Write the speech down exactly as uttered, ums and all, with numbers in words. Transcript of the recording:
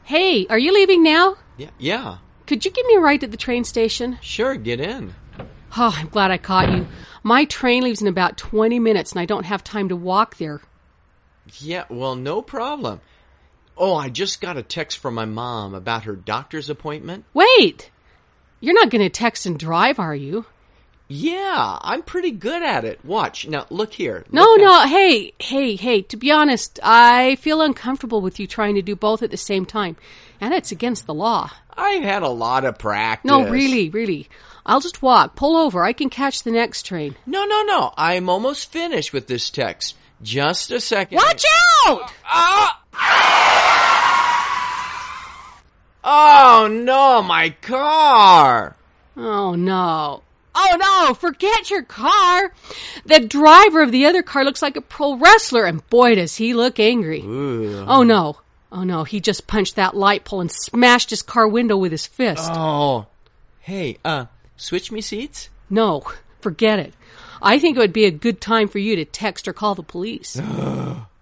Hey, are you leaving now? Yeah, yeah. Could you give me a ride to the train station? Sure, get in. Oh, I'm glad I caught you. My train leaves in about twenty minutes, and I don't have time to walk there. Yeah, well, no problem. Oh, I just got a text from my mom about her doctor's appointment. Wait! You're not going to text and drive, are you? Yeah, I'm pretty good at it. Watch. Now, look here. No, Look no, at- hey, hey, hey, to be honest, I feel uncomfortable with you trying to do both at the same time. And it's against the law. I've had a lot of practice. No, really, really. I'll just walk. Pull over. I can catch the next train. No, no, no. I'm almost finished with this text. Just a second. Watch out! Ah! Oh, no, my car. Oh, no. Oh, no, forget your car. The driver of the other car looks like a pro wrestler, and boy, does he look angry. Ooh. Oh, no. Oh, no, he just punched that light pole and smashed his car window with his fist. Oh. Hey, uh, switch me seats? No, forget it. I think it would be a good time for you to text or call the police.